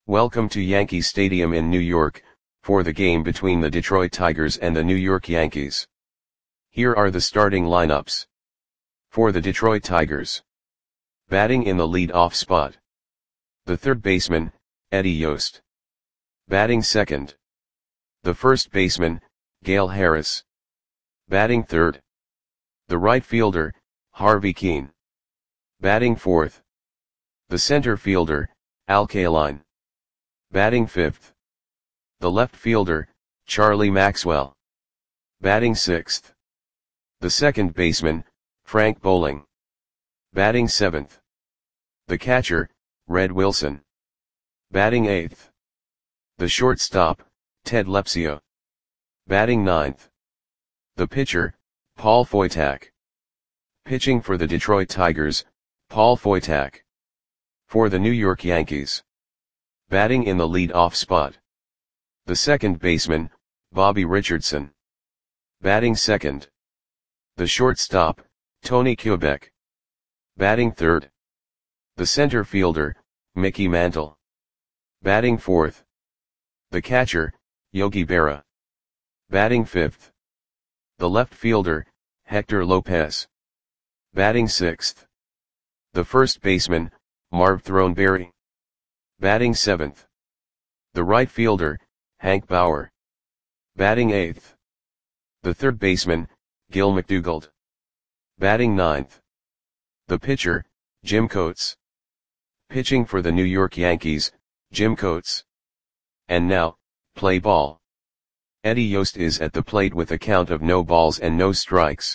Welcome to Yankee Stadium in New York, for the game between the Detroit Tigers and the New York Yankees. Here are the starting lineups. For the Detroit Tigers. Batting in the lead-off spot. The third baseman, Eddie Yost. Batting second. The first baseman, Gale Harris. Batting third. The right fielder, Harvey Kuenn. Batting fourth. The center fielder, Al Kaline. Batting fifth. The left fielder, Charlie Maxwell. Batting sixth. The second baseman, Frank Boling. Batting seventh. The catcher, Red Wilson. Batting eighth. The shortstop, Ted Lepsio. Batting ninth. The pitcher, Paul Foytak. Pitching for the Detroit Tigers, Paul Foytak. For the New York Yankees. Batting in the lead-off spot. The second baseman, Bobby Richardson. Batting second. The shortstop, Tony Kubek. Batting third. The center fielder, Mickey Mantle. Batting fourth. The catcher, Yogi Berra. Batting fifth. The left fielder, Hector Lopez. Batting sixth. The first baseman, Marv Throneberry. Batting seventh. The right fielder, Hank Bauer. Batting eighth. The third baseman, Gil McDougald. Batting ninth. The pitcher, Jim Coates. Pitching for the New York Yankees, Jim Coates. And now, play ball. Eddie Yost is at the plate with a count of no balls and no strikes.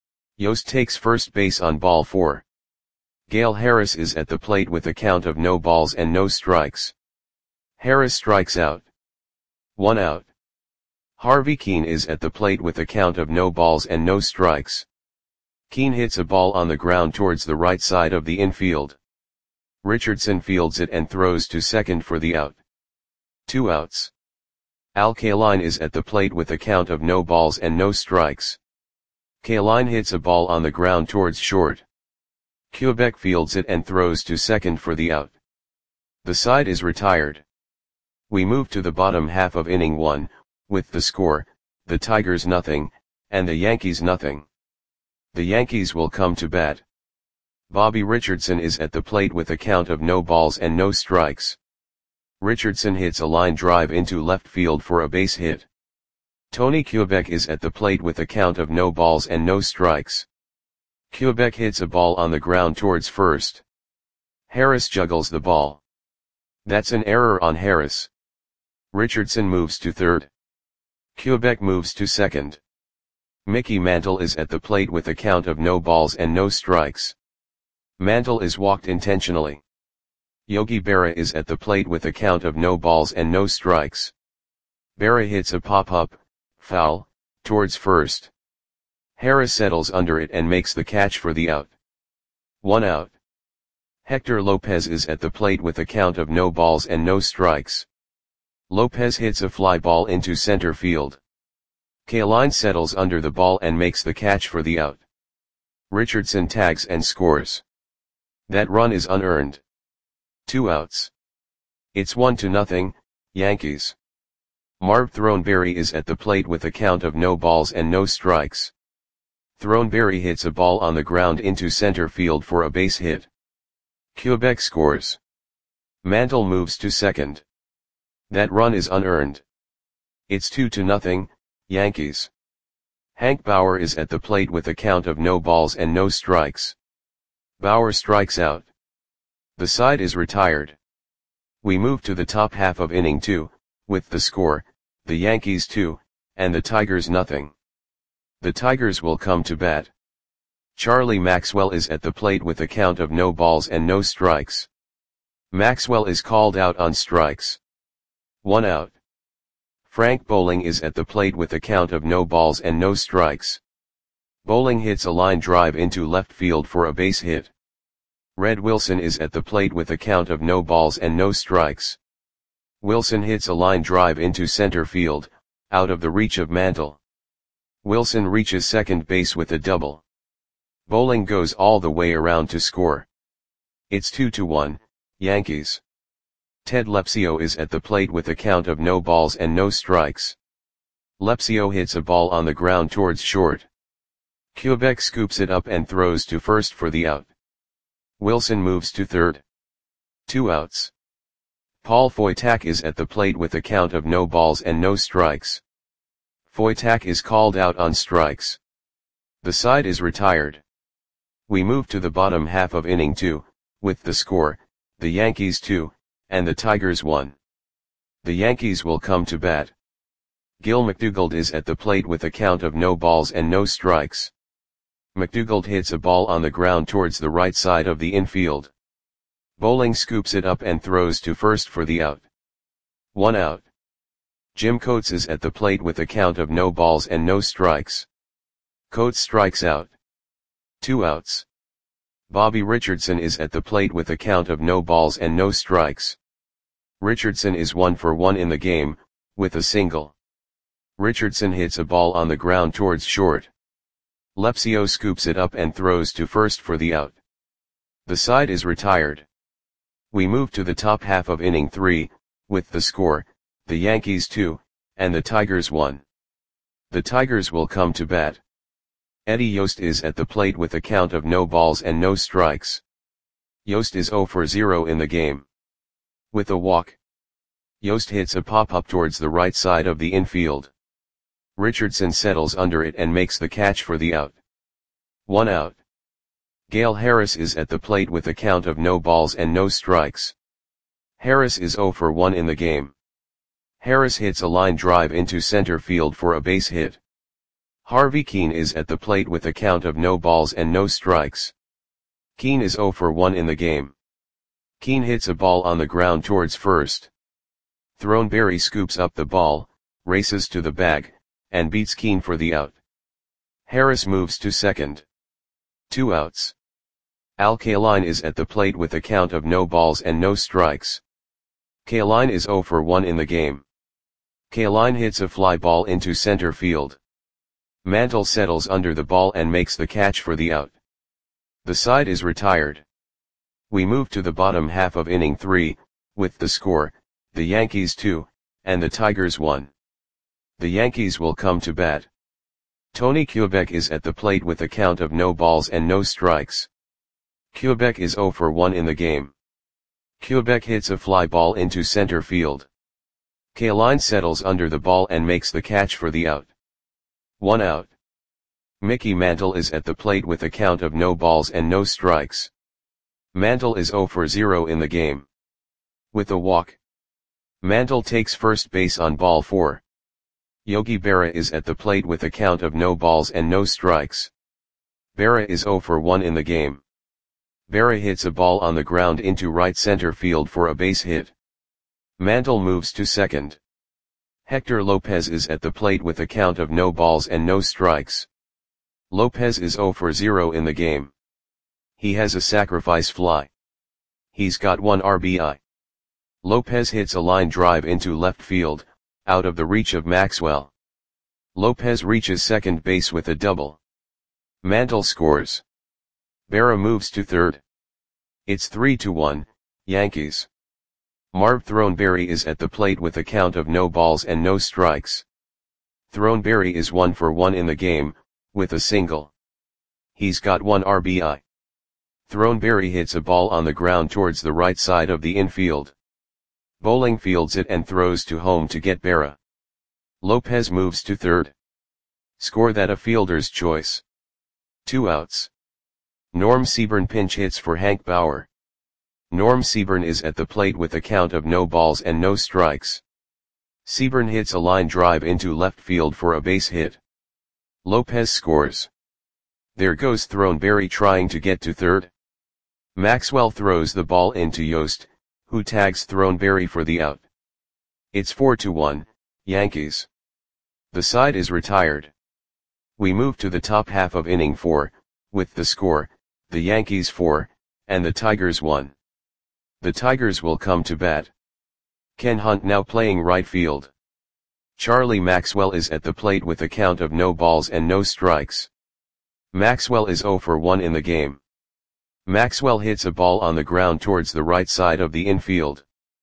Yost takes first base on ball 4. Gale Harris is at the plate with a count of no balls and no strikes. Harris strikes out. 1 out. Harvey Kuenn is at the plate with a count of no balls and no strikes. Kuenn hits a ball on the ground towards the right side of the infield. Richardson fields it and throws to second for the out. 2 outs. Al Kaline is at the plate with a count of no balls and no strikes. Kaline hits a ball on the ground towards short. Kubek fields it and throws to second for the out. The side is retired. We move to the bottom half of inning 1, with the score, the Tigers nothing, and the Yankees nothing. The Yankees will come to bat. Bobby Richardson is at the plate with a count of no balls and no strikes. Richardson hits a line drive into left field for a base hit. Tony Kubek is at the plate with a count of no balls and no strikes. Kubek hits a ball on the ground towards first. Harris juggles the ball. That's an error on Harris. Richardson moves to third. Kubek moves to second. Mickey Mantle is at the plate with a count of no balls and no strikes. Mantle is walked intentionally. Yogi Berra is at the plate with a count of no balls and no strikes. Berra hits a pop-up, foul, towards first. Harris settles under it and makes the catch for the out. 1 out. Hector Lopez is at the plate with a count of no balls and no strikes. Lopez hits a fly ball into center field. Kaline settles under the ball and makes the catch for the out. Richardson tags and scores. That run is unearned. 2 outs. It's 1-0, Yankees. Marv Throneberry is at the plate with a count of no balls and no strikes. Throneberry hits a ball on the ground into center field for a base hit. Kubek scores. Mantle moves to second. That run is unearned. It's 2-0, Yankees. Hank Bauer is at the plate with a count of no balls and no strikes. Bauer strikes out. The side is retired. We move to the top half of inning 2, with the score, the Yankees 2, and the Tigers nothing. The Tigers will come to bat. Charlie Maxwell is at the plate with a count of no balls and no strikes. Maxwell is called out on strikes. 1 out. Frank Boling is at the plate with a count of no balls and no strikes. Boling hits a line drive into left field for a base hit. Red Wilson is at the plate with a count of no balls and no strikes. Wilson hits a line drive into center field, out of the reach of Mantle. Wilson reaches second base with a double. Boling goes all the way around to score. It's 2-1, Yankees. Ted Lepsio is at the plate with a count of no balls and no strikes. Lepsio hits a ball on the ground towards short. Quebec scoops it up and throws to first for the out. Wilson moves to third. 2 outs. Paul Foytak is at the plate with a count of no balls and no strikes. Foytak is called out on strikes. The side is retired. We move to the bottom half of inning 2, with the score, the Yankees 2, and the Tigers 1. The Yankees will come to bat. Gil McDougald is at the plate with a count of no balls and no strikes. McDougald hits a ball on the ground towards the right side of the infield. Bowling scoops it up and throws to first for the out. 1 out. Jim Coates is at the plate with a count of no balls and no strikes. Coates strikes out. 2 outs. Bobby Richardson is at the plate with a count of no balls and no strikes. Richardson is 1 for 1 in the game, with a single. Richardson hits a ball on the ground towards short. Lepsio scoops it up and throws to first for the out. The side is retired. We move to the top half of inning 3, with the score, the Yankees 2, and the Tigers 1. The Tigers will come to bat. Eddie Yost is at the plate with a count of no balls and no strikes. Yost is 0 for 0 in the game. With a walk. Yost hits a pop-up towards the right side of the infield. Richardson settles under it and makes the catch for the out. 1 out. Gale Harris is at the plate with a count of no balls and no strikes. Harris is 0 for 1 in the game. Harris hits a line drive into center field for a base hit. Harvey Keene is at the plate with a count of no balls and no strikes. Keene is 0 for 1 in the game. Keene hits a ball on the ground towards first. Throneberry scoops up the ball, races to the bag, and beats Keene for the out. Harris moves to second. 2 outs. Al Kaline is at the plate with a count of no balls and no strikes. Kaline is 0 for 1 in the game. Kaline hits a fly ball into center field. Mantle settles under the ball and makes the catch for the out. The side is retired. We move to the bottom half of inning 3, with the score, the Yankees 2, and the Tigers 1. The Yankees will come to bat. Tony Quebec is at the plate with a count of no balls and no strikes. Quebec is 0 for 1 in the game. Quebec hits a fly ball into center field. Kaline settles under the ball and makes the catch for the out. 1 out. Mickey Mantle is at the plate with a count of no balls and no strikes. Mantle is 0 for 0 in the game. With a walk. Mantle takes first base on ball 4. Yogi Berra is at the plate with a count of no balls and no strikes. Berra is 0 for 1 in the game. Berra hits a ball on the ground into right center field for a base hit. Mantle moves to second. Hector Lopez is at the plate with a count of no balls and no strikes. Lopez is 0 for 0 in the game. He has a sacrifice fly. He's got 1 RBI. Lopez hits a line drive into left field, out of the reach of Maxwell. Lopez reaches second base with a double. Mantle scores. Berra moves to third. It's 3-1, Yankees. Marv Throneberry is at the plate with a count of no balls and no strikes. Throneberry is 1 for 1 in the game, with a single. He's got 1 RBI. Throneberry hits a ball on the ground towards the right side of the infield. Bowling fields it and throws to home to get Berra. Lopez moves to third. Score that a fielder's choice. 2 outs. Norm Seaburn pinch hits for Hank Bauer. Norm Seaburn is at the plate with a count of no balls and no strikes. Seaburn hits a line drive into left field for a base hit. Lopez scores. There goes Throneberry trying to get to third. Maxwell throws the ball into Yost, who tags Throneberry for the out. It's 4-1, Yankees. The side is retired. We move to the top half of inning 4, with the score, the Yankees 4, and the Tigers 1. The Tigers will come to bat. Ken Hunt now playing right field. Charlie Maxwell is at the plate with a count of no balls and no strikes. Maxwell is 0 for 1 in the game. Maxwell hits a ball on the ground towards the right side of the infield.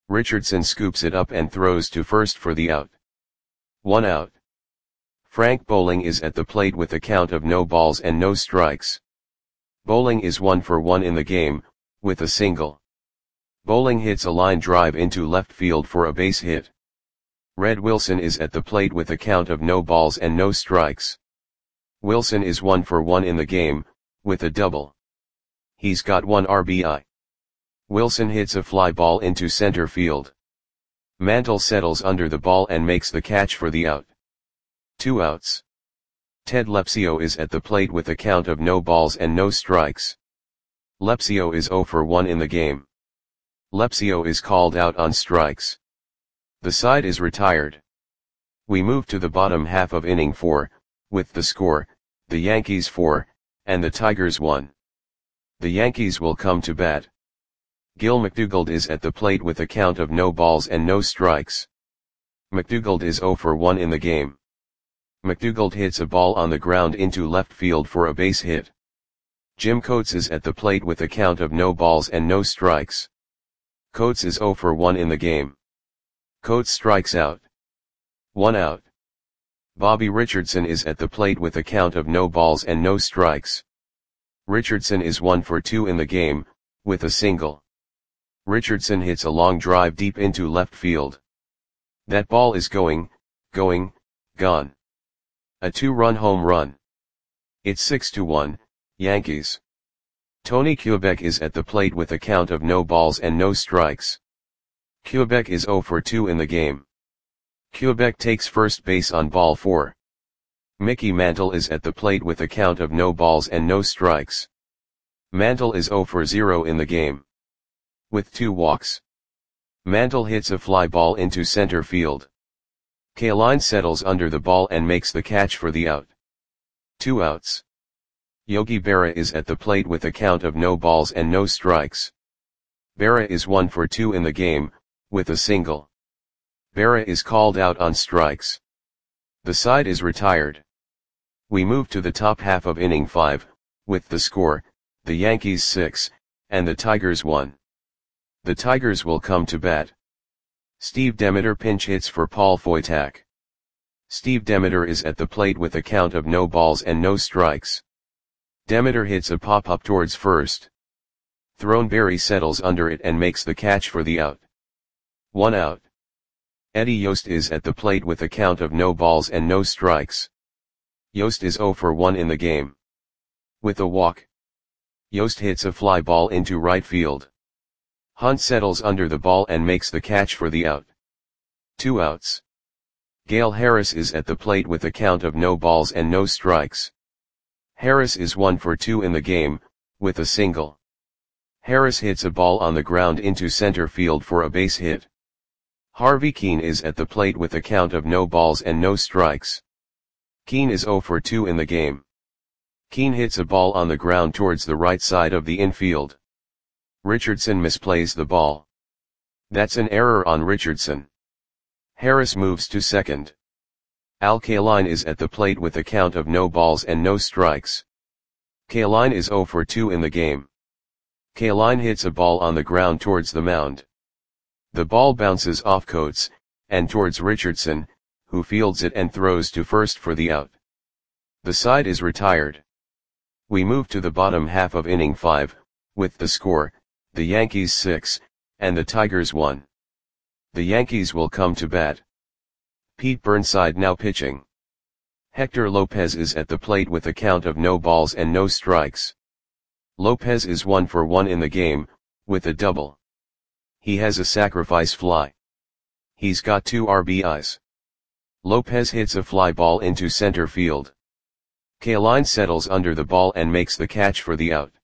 Richardson scoops it up and throws to first for the out. 1 out. Frank Bowling is at the plate with a count of no balls and no strikes. Bowling is 1 for 1 in the game, with a single. Bowling hits a line drive into left field for a base hit. Red Wilson is at the plate with a count of no balls and no strikes. Wilson is 1 for 1 in the game, with a double. He's got 1 RBI. Wilson hits a fly ball into center field. Mantle settles under the ball and makes the catch for the out. 2 outs. Ted Lepsio is at the plate with a count of no balls and no strikes. Lepsio is 0 for 1 in the game. Lepsio is called out on strikes. The side is retired. We move to the bottom half of inning 4, with the score, the Yankees 4, and the Tigers 1. The Yankees will come to bat. Gil McDougald is at the plate with a count of no balls and no strikes. McDougald is 0 for 1 in the game. McDougald hits a ball on the ground into left field for a base hit. Jim Coates is at the plate with a count of no balls and no strikes. Coates is 0 for 1 in the game. Coates strikes out. 1 out. Bobby Richardson is at the plate with a count of no balls and no strikes. Richardson is 1 for 2 in the game, with a single. Richardson hits a long drive deep into left field. That ball is gone. A 2-run home run. It's 6-1, Yankees. Tony Kubek is at the plate with a count of no balls and no strikes. Kubek is 0 for 2 in the game. Kubek takes first base on ball 4. Mickey Mantle is at the plate with a count of no balls and no strikes. Mantle is 0 for 0 in the game. With 2 walks. Mantle hits a fly ball into center field. Kaline settles under the ball and makes the catch for the out. 2 outs. Yogi Berra is at the plate with a count of no balls and no strikes. Berra is 1 for 2 in the game, with a single. Berra is called out on strikes. The side is retired. We move to the top half of inning 5, with the score, the Yankees 6, and the Tigers 1. The Tigers will come to bat. Steve Demeter pinch hits for Paul Foytak. Steve Demeter is at the plate with a count of no balls and no strikes. Demeter hits a pop-up towards first. Throneberry settles under it and makes the catch for the out. 1 out. Eddie Yost is at the plate with a count of no balls and no strikes. Yost is 0 for 1 in the game. With a walk. Yost hits a fly ball into right field. Hunt settles under the ball and makes the catch for the out. 2 outs. Gale Harris is at the plate with a count of no balls and no strikes. Harris is 1 for 2 in the game, with a single. Harris hits a ball on the ground into center field for a base hit. Harvey Keene is at the plate with a count of no balls and no strikes. Keene is 0 for 2 in the game. Keene hits a ball on the ground towards the right side of the infield. Richardson misplays the ball. That's an error on Richardson. Harris moves to second. Al Kaline is at the plate with a count of no balls and no strikes. Kaline is 0 for 2 in the game. Kaline hits a ball on the ground towards the mound. The ball bounces off Coates, and towards Richardson, who fields it and throws to first for the out. The side is retired. We move to the bottom half of inning 5, with the score, the Yankees 6, and the Tigers 1. The Yankees will come to bat. Pete Burnside now pitching. Hector Lopez is at the plate with a count of no balls and no strikes. Lopez is 1 for 1 in the game, with a double. He has a sacrifice fly. He's got 2 RBIs. Lopez hits a fly ball into center field. Kaline settles under the ball and makes the catch for the out.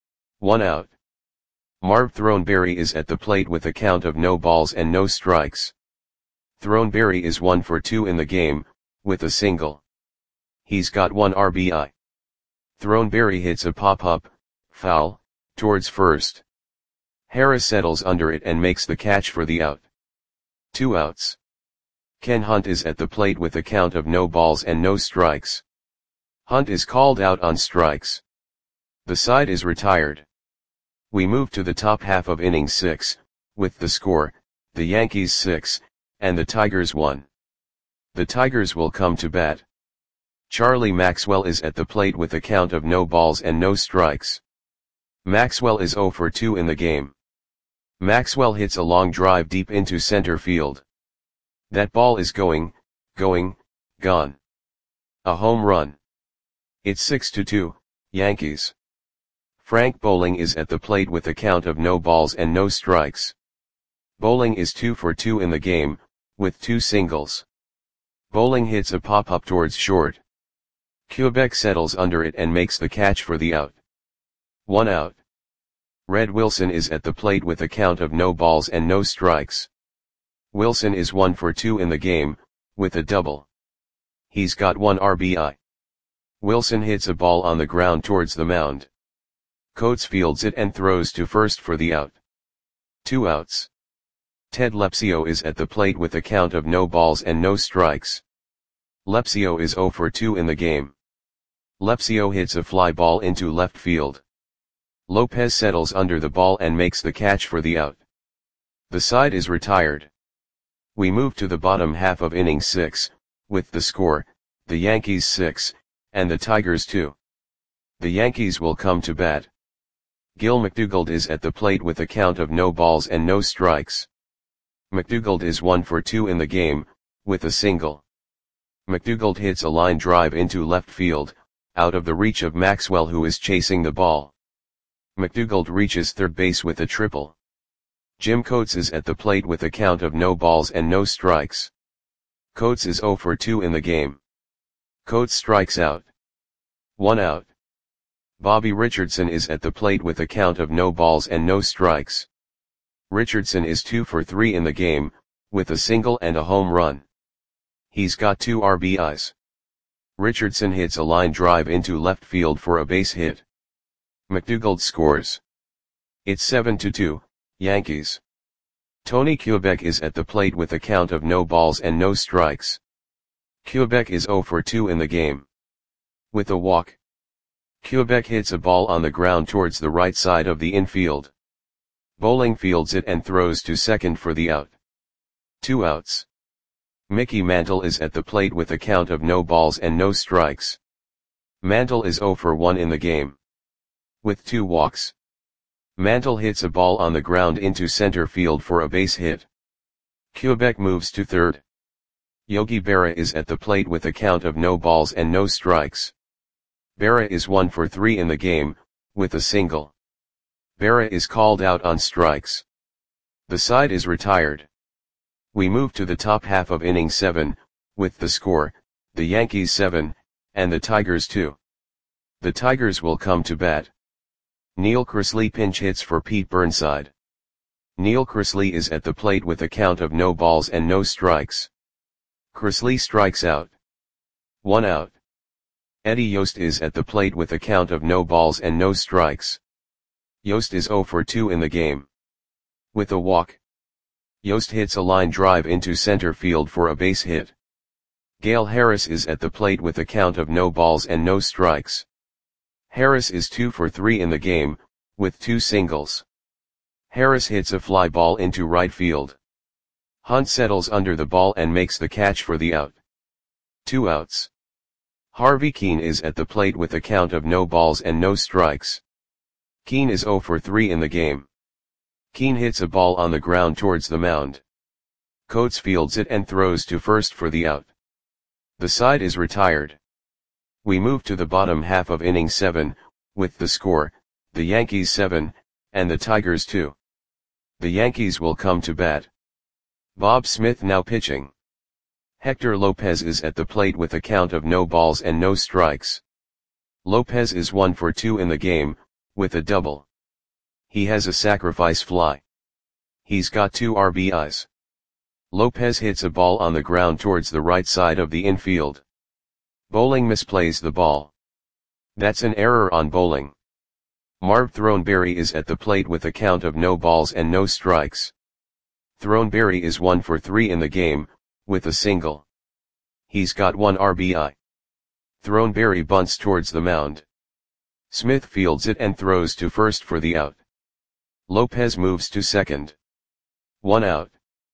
1 out. Marv Throneberry is at the plate with a count of no balls and no strikes. Throneberry is 1 for 2 in the game, with a single. He's got 1 RBI. Throneberry hits a pop-up, foul, towards first. Harris settles under it and makes the catch for the out. 2 outs. Ken Hunt is at the plate with a count of no balls and no strikes. Hunt is called out on strikes. The side is retired. We move to the top half of inning 6, with the score, the Yankees 6, and the Tigers 1. The Tigers will come to bat. Charlie Maxwell is at the plate with a count of no balls and no strikes. Maxwell is 0 for 2 in the game. Maxwell hits a long drive deep into center field. That ball is gone. A home run. It's 6-2, Yankees. Frank Bowling is at the plate with a count of no balls and no strikes. Bowling is 2 for 2 in the game, with 2 singles. Bowling hits a pop-up towards short. Quebec settles under it and makes the catch for the out. 1 out. Red Wilson is at the plate with a count of no balls and no strikes. Wilson is 1 for 2 in the game, with a double. He's got 1 RBI. Wilson hits a ball on the ground towards the mound. Coates fields it and throws to first for the out. 2 outs. Ted Lepsio is at the plate with a count of no balls and no strikes. Lepsio is 0 for 2 in the game. Lepsio hits a fly ball into left field. Lopez settles under the ball and makes the catch for the out. The side is retired. We move to the bottom half of inning 6, with the score, the Yankees 6, and the Tigers 2. The Yankees will come to bat. Gil McDougald is at the plate with a count of no balls and no strikes. McDougald is 1 for 2 in the game, with a single. McDougald hits a line drive into left field, out of the reach of Maxwell who is chasing the ball. McDougald reaches third base with a triple. Jim Coates is at the plate with a count of no balls and no strikes. Coates is 0 for 2 in the game. Coates strikes out. 1 out. Bobby Richardson is at the plate with a count of no balls and no strikes. Richardson is 2 for 3 in the game, with a single and a home run. He's got 2 RBIs. Richardson hits a line drive into left field for a base hit. McDougald scores. It's 7-2, Yankees. Tony Quebec is at the plate with a count of no balls and no strikes. Quebec is 0 for 2 in the game. With a walk. Quebec hits a ball on the ground towards the right side of the infield. Bowling fields it and throws to second for the out. 2 outs. Mickey Mantle is at the plate with a count of no balls and no strikes. Mantle is 0 for 1 in the game. With 2 walks. Mantle hits a ball on the ground into center field for a base hit. Quebec moves to third. Yogi Berra is at the plate with a count of no balls and no strikes. Berra is 1 for 3 in the game, with a single. Berra is called out on strikes. The side is retired. We move to the top half of inning 7, with the score, the Yankees 7, and the Tigers 2. The Tigers will come to bat. Neil Cresley pinch hits for Pete Burnside. Neil Cresley is at the plate with a count of no balls and no strikes. Cresley strikes out. 1 out. Eddie Yost is at the plate with a count of no balls and no strikes. Yost is 0 for 2 in the game. With a walk. Yost hits a line drive into center field for a base hit. Gale Harris is at the plate with a count of no balls and no strikes. Harris is 2 for 3 in the game, with 2 singles. Harris hits a fly ball into right field. Hunt settles under the ball and makes the catch for the out. 2 outs. Harvey Keene is at the plate with a count of no balls and no strikes. Keene is 0 for 3 in the game. Keene hits a ball on the ground towards the mound. Coates fields it and throws to first for the out. The side is retired. We move to the bottom half of inning 7, with the score, the Yankees 7, and the Tigers 2. The Yankees will come to bat. Bob Smith now pitching. Hector Lopez is at the plate with a count of no balls and no strikes. Lopez is 1 for 2 in the game, with a double. He has a sacrifice fly. He's got 2 RBIs. Lopez hits a ball on the ground towards the right side of the infield. Bowling misplays the ball. That's an error on Bowling. Marv Throneberry is at the plate with a count of no balls and no strikes. Throneberry is 1 for 3 in the game, with a single. He's got 1 RBI. Throneberry bunts towards the mound. Smith fields it and throws to first for the out. Lopez moves to second. 1 out.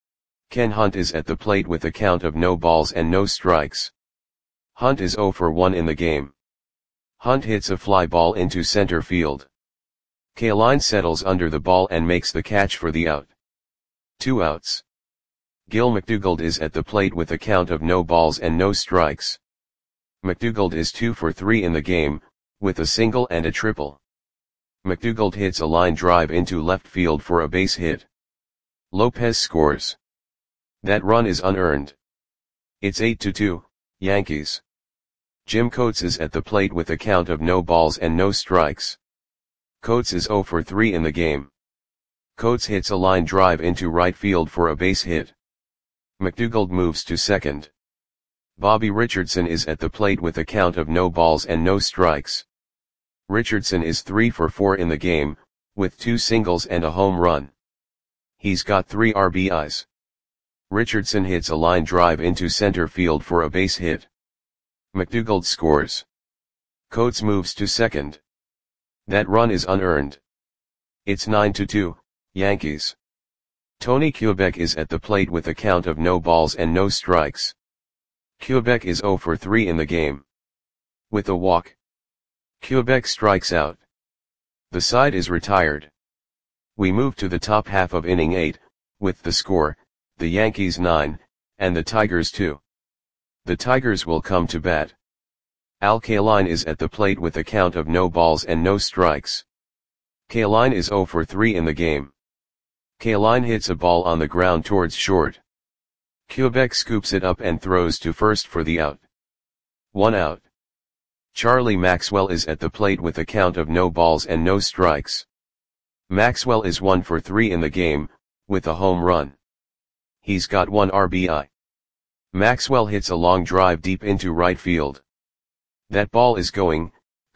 Ken Hunt is at the plate with a count of no balls and no strikes. Hunt is 0 for 1 in the game. Hunt hits a fly ball into center field. Kaline settles under the ball and makes the catch for the out. 2 outs. Gil McDougald is at the plate with a count of no balls and no strikes. McDougald is 2 for 3 in the game, with a single and a triple. McDougald hits a line drive into left field for a base hit. Lopez scores. That run is unearned. It's 8-2, Yankees. Jim Coates is at the plate with a count of no balls and no strikes. Coates is 0 for 3 in the game. Coates hits a line drive into right field for a base hit. McDougald moves to second. Bobby Richardson is at the plate with a count of no balls and no strikes. Richardson is 3 for 4 in the game, with 2 singles and a home run. He's got 3 RBIs. Richardson hits a line drive into center field for a base hit. McDougald scores. Coates moves to second. That run is unearned. It's 9-2, Yankees. Tony Kubek is at the plate with a count of no balls and no strikes. Kubek is 0 for 3 in the game. With a walk, Kubek strikes out. The side is retired. We move to the top half of inning 8, with the score, the Yankees 9, and the Tigers 2. The Tigers will come to bat. Al Kaline is at the plate with a count of no balls and no strikes. Kaline is 0 for 3 in the game. Kaline hits a ball on the ground towards short. Kubek scoops it up and throws to first for the out. 1 out. Charlie Maxwell is at the plate with a count of no balls and no strikes. Maxwell is 1 for 3 in the game, with a home run. He's got 1 RBI. Maxwell hits a long drive deep into right field. That ball is gone.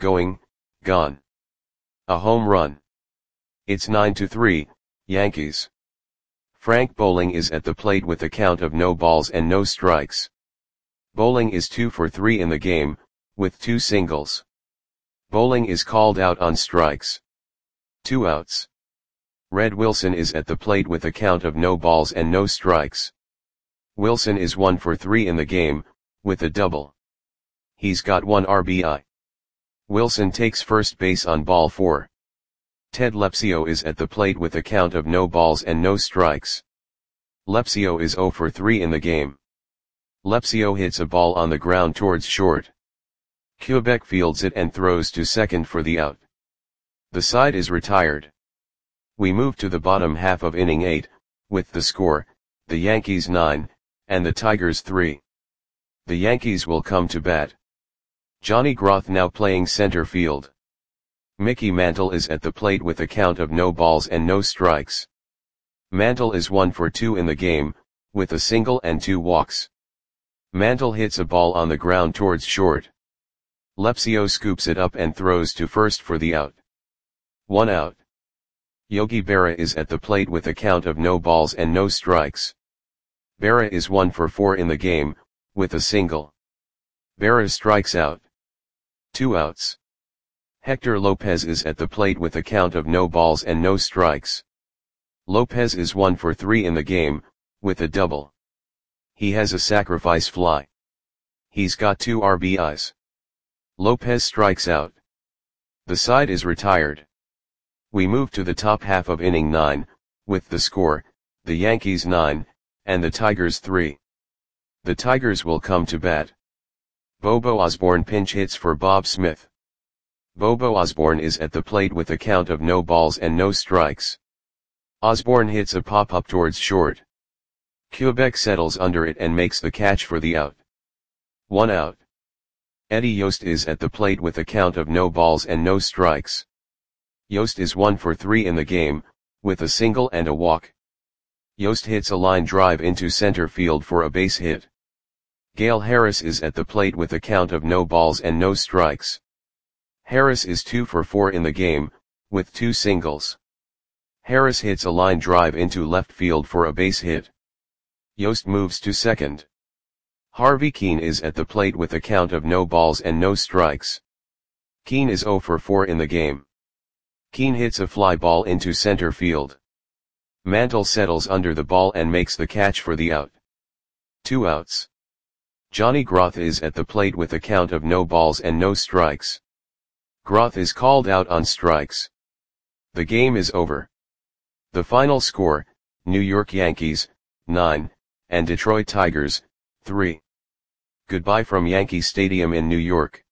A home run. It's 9-3, Yankees. Frank Bowling is at the plate with a count of no balls and no strikes. Bowling is 2 for 3 in the game, with 2 singles. Bowling is called out on strikes. 2 outs. Red Wilson is at the plate with a count of no balls and no strikes. Wilson is 1 for 3 in the game, with a double. He's got 1 RBI. Wilson takes first base on ball 4. Ted Lepsio is at the plate with a count of no balls and no strikes. Lepsio is 0 for 3 in the game. Lepsio hits a ball on the ground towards short. Kubek fields it and throws to second for the out. The side is retired. We move to the bottom half of inning 8, with the score, the Yankees 9, and the Tigers 3. The Yankees will come to bat. Johnny Groth now playing center field. Mickey Mantle is at the plate with a count of no balls and no strikes. Mantle is 1 for 2 in the game, with a single and 2 walks. Mantle hits a ball on the ground towards short. Lepsio scoops it up and throws to first for the out. 1 out. Yogi Berra is at the plate with a count of no balls and no strikes. Berra is 1 for 4 in the game, with a single. Berra strikes out. 2 outs. Hector Lopez is at the plate with a count of no balls and no strikes. Lopez is 1 for 3 in the game, with a double. He has a sacrifice fly. He's got 2 RBIs. Lopez strikes out. The side is retired. We move to the top half of inning 9, with the score, the Yankees 9, and the Tigers 3. The Tigers will come to bat. Bobo Osborne pinch hits for Bob Smith. Bobo Osborne is at the plate with a count of no balls and no strikes. Osborne hits a pop-up towards short. Kubek settles under it and makes the catch for the out. 1 out. Eddie Yost is at the plate with a count of no balls and no strikes. Yost is 1 for 3 in the game, with a single and a walk. Yost hits a line drive into center field for a base hit. Gale Harris is at the plate with a count of no balls and no strikes. Harris is 2 for 4 in the game, with 2 singles. Harris hits a line drive into left field for a base hit. Yost moves to second. Harvey Keene is at the plate with a count of no balls and no strikes. Keene is 0 for 4 in the game. Keene hits a fly ball into center field. Mantle settles under the ball and makes the catch for the out. 2 outs. Johnny Groth is at the plate with a count of no balls and no strikes. Groth is called out on strikes. The game is over. The final score, New York Yankees, 9, and Detroit Tigers, 3. Goodbye from Yankee Stadium in New York.